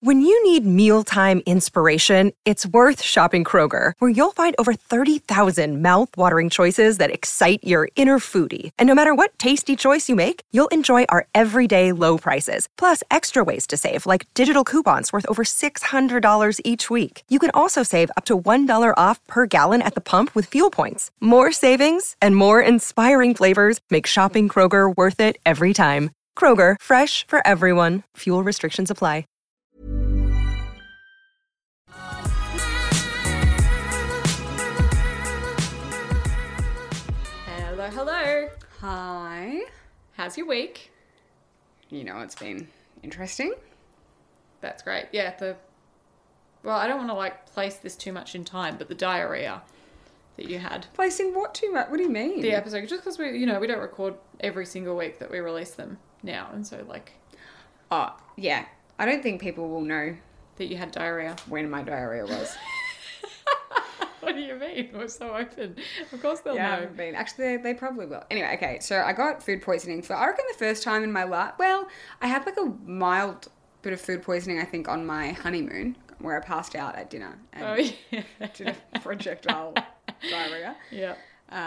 When you need mealtime inspiration, it's worth shopping Kroger, where you'll find over 30,000 mouth-watering choices that excite your inner foodie. And no matter what tasty choice you make, you'll enjoy our everyday low prices, plus extra ways to save, like digital coupons worth over $600 each week. You can also save up to $1 off per gallon at the pump with fuel points. More savings and more inspiring flavors make shopping Kroger worth it every time. Kroger, fresh for everyone. Fuel restrictions apply. Hello. Hi. How's your week? You know, it's been interesting. That's great. Yeah, well, I don't want to place this too much in time, but the diarrhea that you had. Placing what too much? What do you mean? The episode, just because we don't record every single week that we release them now, and so Oh, yeah. I don't think people will know that you had diarrhea. When my diarrhea was. What do you mean? We're so open. Of course they'll know. I haven't been. Actually, they probably will. Anyway, okay, so I got food poisoning for, I reckon, the first time in my life. Well, I had a mild bit of food poisoning, I think, on my honeymoon, where I passed out at dinner and did a projectile diarrhea. Yeah.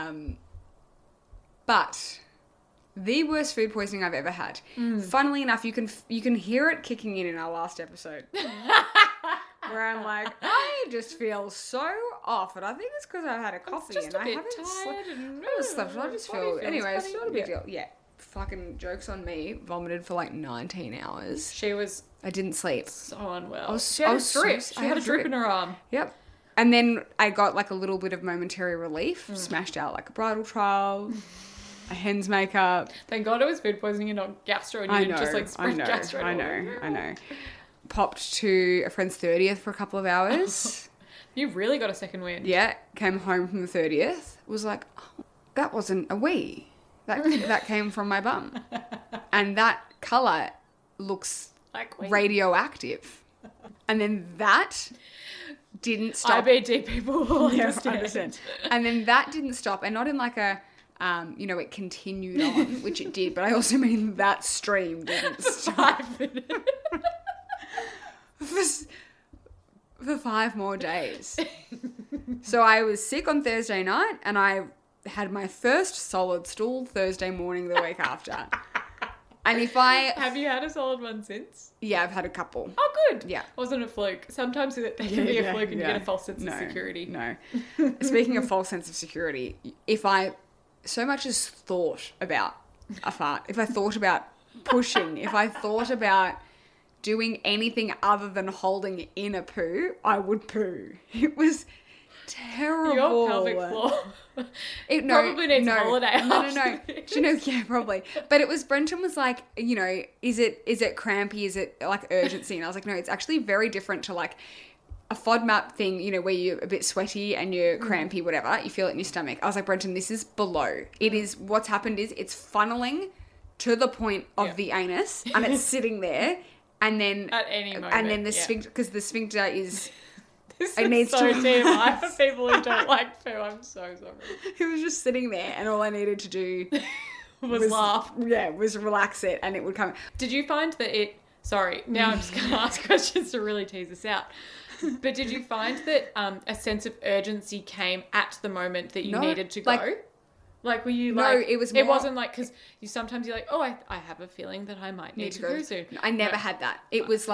But the worst food poisoning I've ever had. Funnily enough, you can hear it kicking in our last episode. Where I'm like, I just feel so off, and I think it's because I've had a coffee and I haven't slept. I just feel anyway. It's not a big deal. Yeah, fucking jokes on me. Vomited for 19 hours. I didn't sleep. So unwell. She had a drip in her arm. Yep. And then I got a little bit of momentary relief. Smashed out a bridal trial. A hen's makeup. Thank God it was food poisoning and not gastro, and you didn't just spread gastro. I know. Popped to a friend's 30th for a couple of hours. You really got a second wind. Yeah, came home from the 30th. Was like, oh, that wasn't a wee. That came from my bum. And that colour looks radioactive. And then that didn't stop. IBD people will understand. And then that didn't stop. And not in it continued on, which it did. But I also mean that stream didn't stop. For 5 more days. So I was sick on Thursday night, and I had my first solid stool Thursday morning the week after. And Have you had a solid one since? Yeah, I've had a couple. Oh, good. Yeah. Wasn't a fluke. Sometimes it can be a fluke and you get a false sense of security. No. Speaking of false sense of security, if I so much as thought about a fart, if I thought about pushing, if I thought about doing anything other than holding in a poo, I would poo. It was terrible. Your pelvic floor probably needs a holiday. No. Do you know? Yeah, probably. But it was, Brenton was like, is it crampy? Is it urgency? And I was like, no, it's actually very different to a FODMAP thing, where you're a bit sweaty and you're crampy, whatever. You feel it in your stomach. I was like, Brenton, this is below. It is, what's happened is it's funneling to the point of the anus and it's sitting there. And then at any moment, and then the sphincter, because the sphincter is. This is so TMI for people who don't like poo. I'm so sorry. It was just sitting there, and all I needed to do was laugh. Yeah, was relax it, and it would come. Did you find that it? Sorry, now I'm just going to ask questions to really tease us out. But did you find that a sense of urgency came at the moment that you needed to go? Were you No, it was more... It wasn't because sometimes you're like, oh, I have a feeling that I might need to go soon. I never had that. It was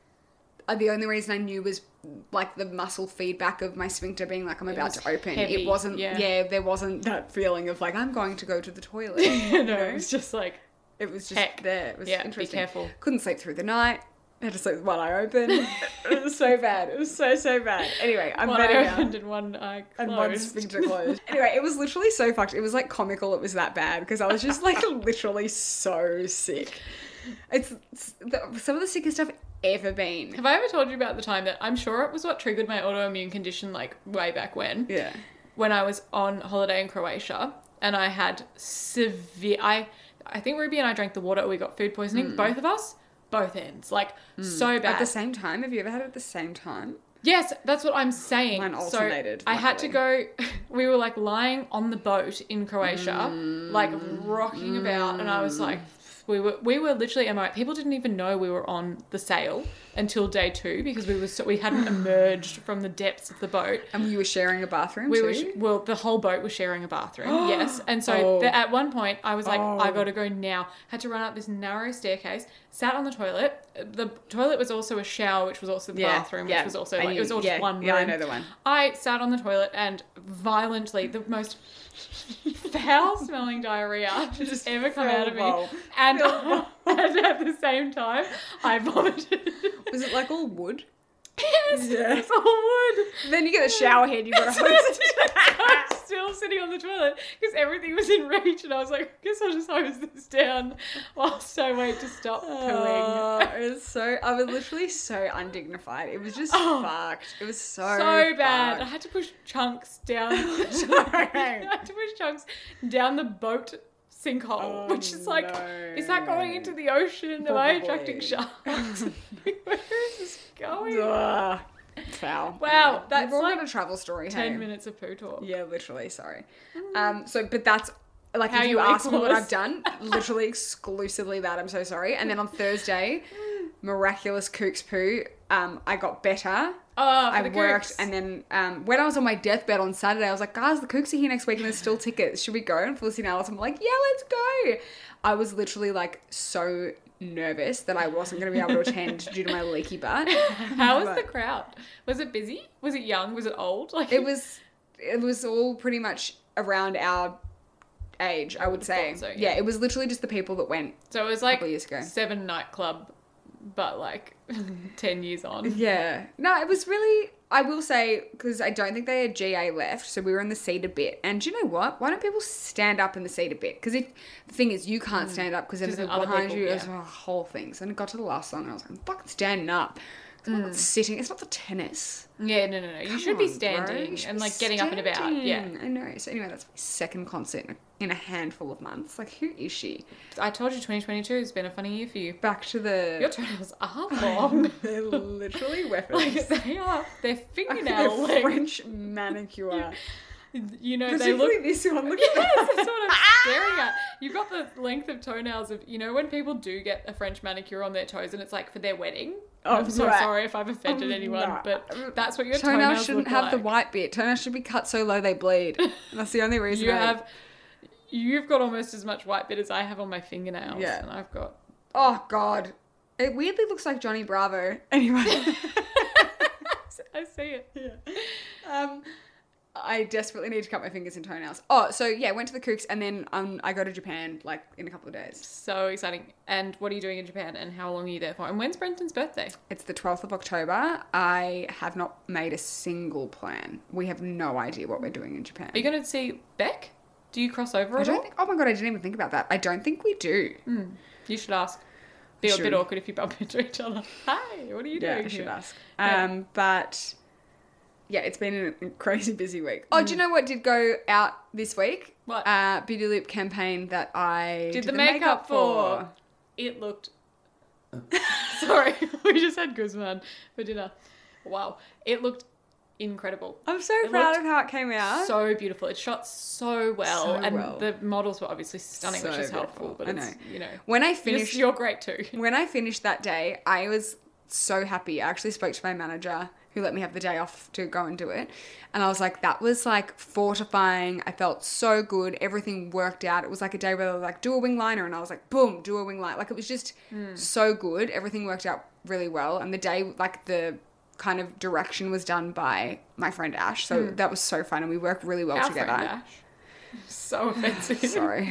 the only reason I knew was the muscle feedback of my sphincter being I'm about to open. Heavy. It wasn't, there wasn't that feeling of I'm going to go to the toilet. No, it was just it was just there. It was interesting. Be careful. Couldn't sleep through the night. Had to sleep with one eye open. It was so bad. It was so bad. Anyway, I'm one better eye now. opened and one eye closed. And one sphincter closed. Anyway, it was literally so fucked. It was comical it was that bad because I was just literally so sick. It's some of the sickest I've ever been. Have I ever told you about the time that I'm sure it was what triggered my autoimmune condition way back when? Yeah. When I was on holiday in Croatia and I had severe... I think Ruby and I drank the water. We got food poisoning. Both of us. Both ends. So bad. At the same time? Have you ever had it at the same time? Yes, that's what I'm saying. Mine alternated. So I had to go... We were lying on the boat in Croatia, rocking about, and I was We were literally, am I right? People didn't even know we were on the sail until day 2 because we hadn't emerged from the depths of the boat. And you were sharing a bathroom too? Well, the whole boat was sharing a bathroom, yes. And so at one point, I was like, I got to go now. Had to run up this narrow staircase, sat on the toilet. The toilet was also a shower, which was also the bathroom, which was also like, it was all just one room. Yeah, I know the one. I sat on the toilet and violently, the most foul-smelling diarrhea just ever come out of me. And at the same time, I vomited. Was it like all wood? Yes, Yeah. it's all wood. Then you get a shower head, you got a hose. I was still sitting on the toilet because everything was in reach, and I was like, I guess I'll just hose this down whilst I wait to stop pooing. I was literally so undignified. It was just fucked. It was so bad. fucked. I had to push chunks down. I had to push chunks down the boat sinkhole, which is like, is that going into the ocean? Am I attracting sharks? Where is this going? Foul. Wow, that's all like got a travel story. 10 minutes of poo talk. Yeah, literally. Sorry. But that's like, How if you you ask me what equals. I've done, literally exclusively that. I'm so sorry. And then on Thursday, miraculous Kooks poo. I got better. I worked, and then when I was on my deathbed on Saturday, I was like, guys, the Kooks are here next week and there's still tickets. Should we go? And Felicity and Alice, I'm like, yeah, let's go. I was literally like so nervous that I wasn't going to be able to attend due to my leaky butt. How was the crowd? Was it busy? Was it young? Was it old? Like it was all pretty much around our age, I would say. So, yeah, it was literally just the people that went. So it was like a couple years ago. 7 nightclub, but like 10 years on. Yeah. No, it was really, I will say, because I don't think they had GA left, so we were in the seat a bit. And do you know what? Why don't people stand up in the seat a bit? Because the thing is, you can't stand up because everything behind you is a whole thing. So then it got to the last song and I was like, I'm fucking standing up. I'm not sitting. It's not the tennis. Yeah, no. You should be standing and like getting up and about. Yeah. I know. So anyway, that's my second concert in a handful of months. Like, who is she? I told you 2022 has been a funny year for you. Back to the... Your toenails are long. They're literally weapons. Like, they are. They're fingernail length. French manicure. You know, they look... this one. Look at that. That's what I'm staring at. You've got the length of toenails of... You know, when people do get a French manicure on their toes and it's like for their wedding... I'm so sorry if I've offended anyone, but that's what your toenails shouldn't look have like. the white bit. Toenails should be cut so low they bleed. That's the only reason. You've got almost as much white bit as I have on my fingernails. Yeah. And I've got... Oh, God. It weirdly looks like Johnny Bravo. Anyway. I see it. Yeah. I desperately need to cut my fingers and toenails. Oh, so yeah, went to the Kooks and then I go to Japan like in a couple of days. So exciting. And what are you doing in Japan and how long are you there for? And when's Brenton's birthday? It's the 12th of October. I have not made a single plan. We have no idea what we're doing in Japan. Are you going to see Beck? Do you cross over at all? Oh my God, I didn't even think about that. I don't think we do. You should ask. Be a bit awkward if you bump into each other. Hi, what are you doing I should here? ask. But... yeah, it's been a crazy busy week. Oh, do you know what did go out this week? What? Beauty Loop campaign that I did the makeup for. It looked... Sorry, we just had Guzman for dinner. Wow. It looked incredible. I'm so proud of how it came out. So beautiful. It shot so well. The models were obviously stunning, which is helpful. But it's, you know... When I finished... You're great too. When I finished that day, I was so happy. I actually spoke to my manager who let me have the day off to go and do it. And I was like, that was like fortifying. I felt so good. Everything worked out. It was like a day where they were like, do a wing liner. And I was like, boom, do a wing liner. Like it was just so good. Everything worked out really well. And the day, like the kind of direction was done by my friend Ash. So that was so fun. And we worked really well together. Friend Ash. So offensive. Sorry.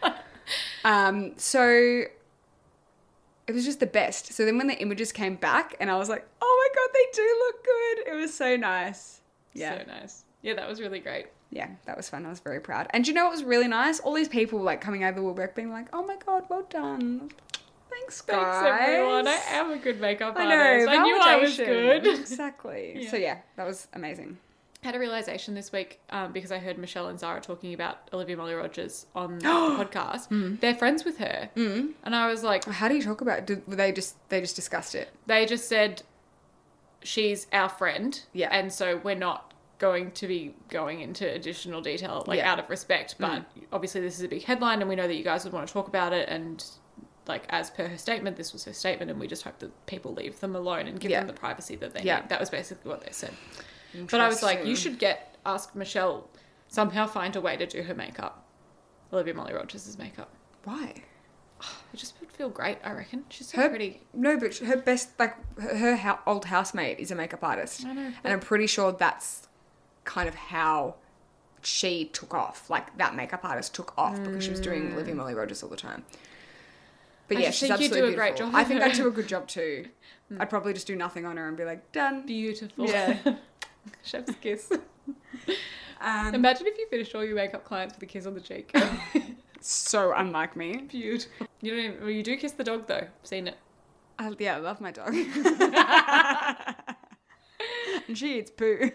So it was just the best. So then when the images came back and I was like, oh my God, they do look good. It was so nice. Yeah. So nice. Yeah, that was really great. Yeah, that was fun. I was very proud. And do you know what was really nice? All these people like coming out of the woodwork being like, oh my God, well done. Thanks, guys. Thanks, everyone. I am a good makeup I know, artist. I knew I was validation. good. Exactly. Yeah. So yeah, that was amazing. I had a realization this week because I heard Michelle and Zara talking about Olivia Molly-Rogers on the podcast. They're friends with her. And I was like... How do you talk about it? They just discussed it? They just said, she's our friend. Yeah. And so we're not going to be going into additional detail, out of respect. But obviously this is a big headline and we know that you guys would want to talk about it and like, as per her statement, this was her statement, and we just hope that people leave them alone and give them the privacy that they need. That was basically what they said. But I was like, you should ask Michelle, somehow find a way to do her makeup. Olivia Molly-Rogers' makeup. Why? It just would feel great, I reckon. She's so pretty. No, but her best, like, her old housemate is a makeup artist. I know. And I'm pretty sure that's kind of how she took off. Like, that makeup artist took off because she was doing Olivia Molly-Rogers all the time. But yeah, she's absolutely beautiful. Great job. I think I'd do a good job too. I'd probably just do nothing on her and be like, done. Beautiful. Yeah. Chef's kiss. Imagine if you finished all your makeup clients with a kiss on the cheek. So unlike me. Beautiful. You don't even, well, you do kiss the dog though. I've seen it. I love my dog. And she eats poo.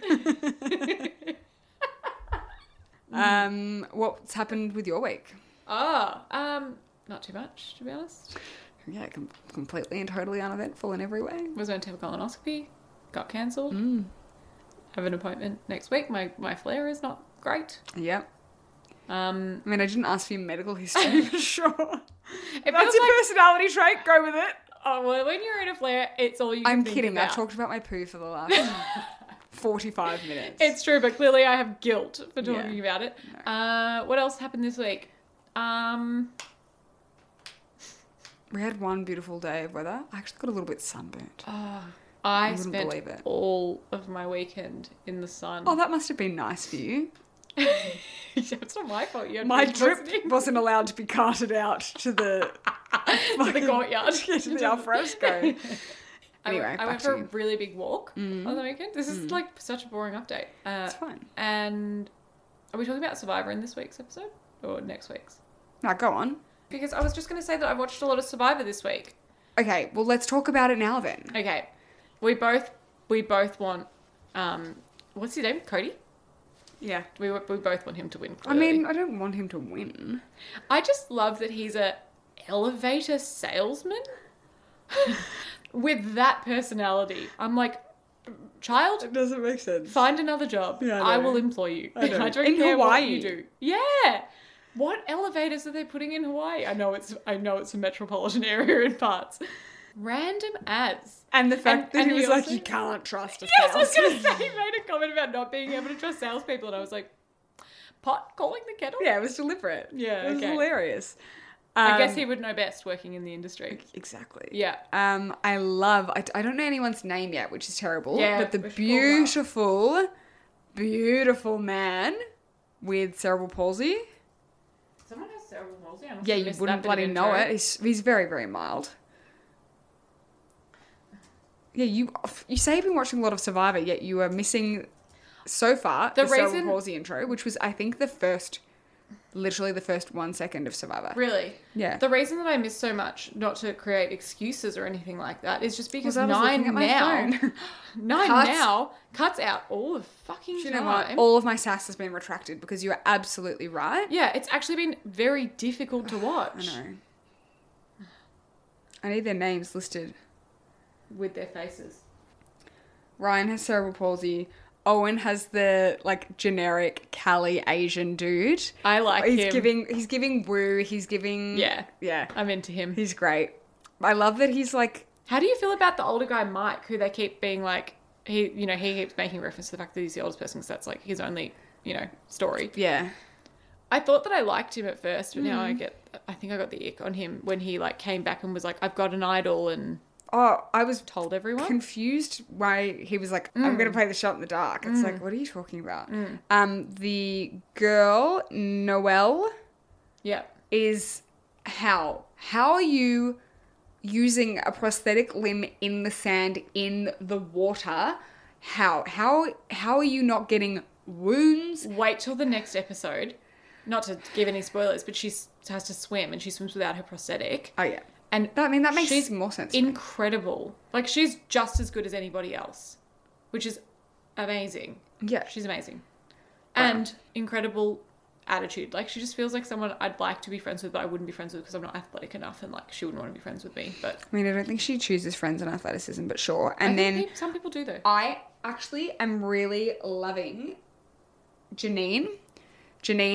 What's happened with your week? Not too much, to be honest. Yeah, completely and totally uneventful in every way. Was meant to have a colonoscopy, got cancelled. Have an appointment next week. My flare is not great. Yep. I mean, I didn't ask for your medical history, for sure. That's your personality trait. Go with it. Oh, well, when you're in a flare, it's all you can I'm think kidding. about. I've talked about my poo for the last 45 minutes. It's true, but clearly I have guilt for talking about it. No. What else happened this week? We had one beautiful day of weather. I actually got a little bit sunburnt. I spent all of my weekend in the sun. Oh, that must have been nice for you. It's not my fault. My drip wasn't allowed to be carted out to the to the courtyard. To the alfresco. Anyway, I went for a really big walk on the weekend. This is like such a boring update. It's fine. And are we talking about Survivor in this week's episode or next week's? No, go on. Because I was just going to say that I watched a lot of Survivor this week. Okay, well, let's talk about it now then. Okay, we both want what's his name? Cody. Yeah, we both want him to win. Clearly. I mean, I don't want him to win. I just love that he's a elevator salesman with that personality. I'm like, child, it doesn't make sense. Find another job. Yeah, I will employ you. I don't in care Hawaii. what you do. Yeah. What elevators are they putting in Hawaii? I know it's a metropolitan area in parts. Random ads. And the fact that he was like, you can't trust a salesman. Yes, I was going to say, he made a comment about not being able to trust salespeople, and I was like, pot calling the kettle? Yeah, it was deliberate. Yeah, it was hilarious. I guess he would know best working in the industry. Exactly. Yeah. I don't know anyone's name yet, which is terrible. Yeah, but the beautiful, beautiful man with cerebral palsy. Someone has cerebral palsy? Yeah, you wouldn't bloody know it. He's very, very mild. Yeah, you say you've been watching a lot of Survivor, yet you are missing so far the cerebral palsy intro, which was, I think, literally the first 1 second of Survivor. Really? Yeah. The reason that I miss so much, not to create excuses or anything like that, is just because Nine Now cuts out all the fucking time. You know what? All of my sass has been retracted because you are absolutely right. Yeah, it's actually been very difficult to watch. I know. I need their names listed. With their faces. Ryan has cerebral palsy. Owen has the, like, generic Cali Asian dude. I like him. He's giving woo. He's giving... Yeah. Yeah. I'm into him. He's great. I love that he's, like... How do you feel about the older guy, Mike, who they keep being, like... He keeps making reference to the fact that he's the oldest person because that's, like, his only, story. Yeah. I thought that I liked him at first, but now I think I got the ick on him when he, like, came back and was like, I've got an idol and... Oh, I was told everyone confused why he was like, I'm going to play the shot in the dark. It's like, what are you talking about? The girl, Noelle, is how? How are you using a prosthetic limb in the sand, in the water? How are you not getting wounds? Wait till the next episode. Not to give any spoilers, but she has to swim and she swims without her prosthetic. Oh, yeah. And that makes more sense. Incredible. Like, she's just as good as anybody else, which is amazing. Yeah. She's amazing. Wow. And incredible attitude. Like, she just feels like someone I'd like to be friends with, but I wouldn't be friends with because I'm not athletic enough and, like, she wouldn't want to be friends with me. But I mean, I don't think she chooses friends in athleticism, but sure. And some people do, though. I actually am really loving Janine. Janine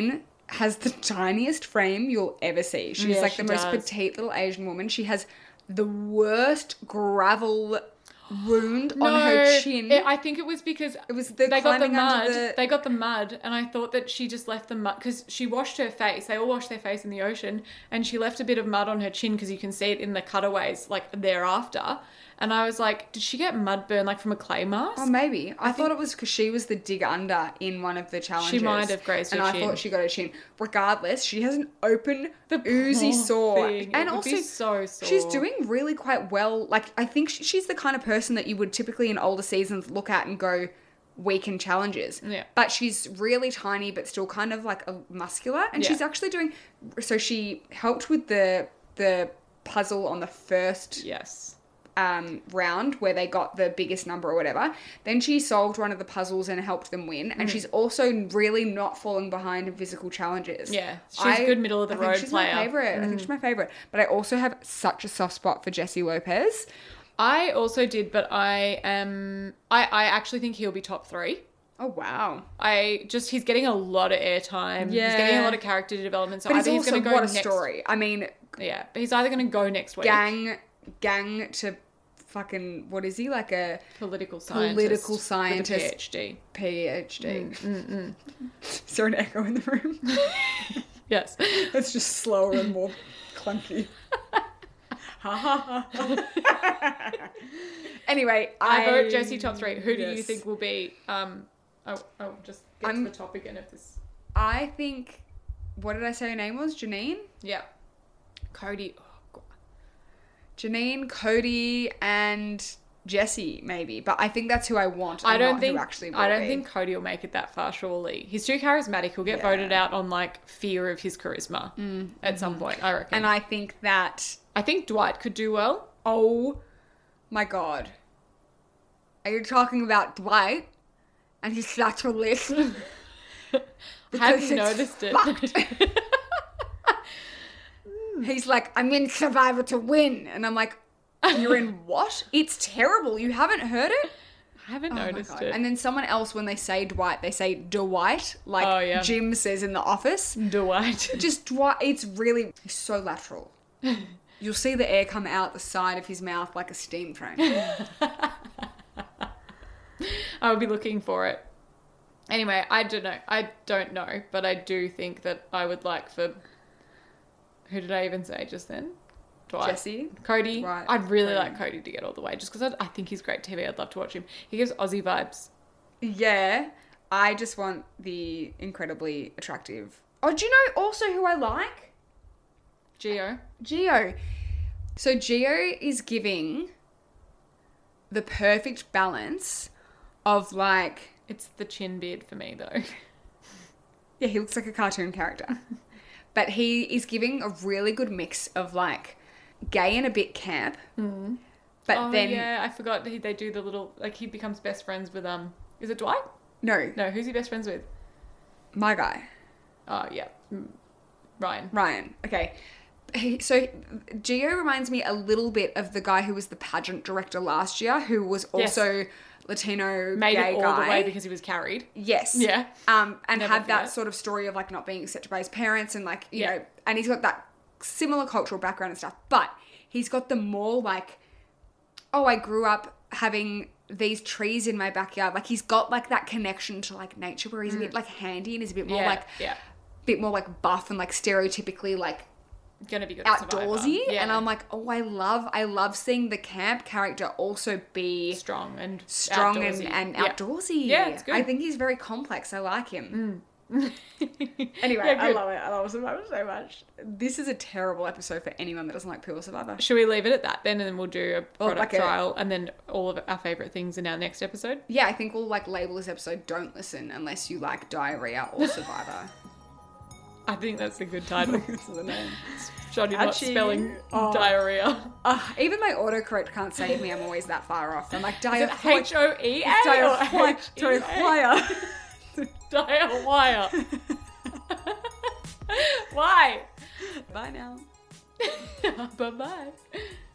has the tiniest frame you'll ever see. She's like she the most does. petite little Asian woman. She has the worst gravel wound on her chin. I think it was because It was the they got the climbing under mud. They got the mud, and I thought that she just left the mud because she washed her face. They all washed their face in the ocean, and she left a bit of mud on her chin because you can see it in the cutaways like thereafter. And I was like, did she get mud burn like from a clay mask? Oh, maybe. I thought it was because she was the dig under in one of the challenges. She might have grazed her and chin. I thought she got her chin. Regardless, she has an open, The oozy poor sore. thing. And It would also, be so sore. she's doing really quite well. Like, I think she's the kind of person that you would typically in older seasons look at and go, weak in challenges. Yeah. But she's really tiny, but still kind of like a muscular. And Yeah. she's actually doing, so she helped with the puzzle on the first Yes. round where they got the biggest number or whatever. Then she solved one of the puzzles and helped them win. And she's also really not falling behind in physical challenges. Yeah. She's a good middle of the I think road she's player. my favorite. I think she's my favorite. But I also have such a soft spot for Jesse Lopez. I also did, but I actually think he'll be top 3. Oh wow! He's getting a lot of airtime. Yeah. He's getting a lot of character development. So But either he's he's also going to go what a next. story. I mean, Yeah, but he's either going to go next week. gang to fucking what is he like a Political scientist. Political scientist. With a PhD? Mm, Is there an echo in the room? PhD. Yes. It's just slower and more clunky. Anyway, I vote Jesse top 3. Who do you yes. think will be? I'll just get to the top again of this. I think. What did I say her name was? Janine? Yeah. Cody. Oh, God. Janine, Cody, and Jesse, maybe. But I think that's who I want. And I don't not think. Who actually will I don't be. think Cody will make it that far. Surely he's too charismatic. He'll get voted out on like fear of his charisma at some point. I reckon. And I think that. I think Dwight could do well. Oh my god. Are you talking about Dwight? And his lateral list? Hadn't noticed it. He's like, I'm in Survivor to win. And I'm like, you're in what? It's terrible. You haven't heard it? I haven't Oh my noticed God. it. And then someone else, when they say Dwight, they say Dwight, like Oh, yeah. Jim says in The Office. Dwight. Just Dwight, it's really, he's so lateral. You'll see the air come out the side of his mouth like a steam train. I would be looking for it. Anyway, I don't know, but I do think that I would like for... Who did I even say just then? Dwight. Jesse. Cody. Dwight. I'd really Cody. like Cody to get all the way just because I think he's great TV. I'd love to watch him. He gives Aussie vibes. Yeah, I just want the incredibly attractive... Oh, do you know also who I like? Gio. Gio. So Gio is giving the perfect balance of like... It's the chin beard for me though. Yeah, he looks like a cartoon character. But he is giving a really good mix of like gay and a bit camp. Mm. But Oh then... yeah, I forgot they do the little... Like he becomes best friends with... Is it Dwight? No, No, who's he best friends with? my guy. Oh, yeah. Ryan. Ryan. Okay. So Gio reminds me a little bit of the guy who was the pageant director last year, who was also Latino Made gay it all guy. the way because he was carried. Yes. Yeah. And Never had that forget. sort of story of like not being accepted by his parents and like, you Yeah. know, and he's got that similar cultural background and stuff. But he's got the more like, oh, I grew up having these trees in my backyard. Like he's got like that connection to like nature where he's a bit like handy and is a bit more bit more like buff and like stereotypically like Gonna be good at outdoorsy. Survivor. Yeah. And I'm like, oh, I love seeing the camp character also be strong and outdoorsy. Yeah. outdoorsy. Yeah, it's good. I think he's very complex. I like him. Anyway, Yeah, I good. love it. I love Survivor so much. This is a terrible episode for anyone that doesn't like Pure Survivor. Should we leave it at that then, and then we'll do a product like a- trial, and then all of our favourite things in our next episode? Yeah, I think we'll like label this episode "Don't Listen" unless you like diarrhea or Survivor. I think that's a good title. This is the name. Shoddy not Actually, spelling oh. diarrhea. Even my autocorrect can't save me. I'm always that far off. I'm like Is it diarrhea. H-O-E-A or Diarrhea. Diarrhea. Why? Bye now. Bye-bye.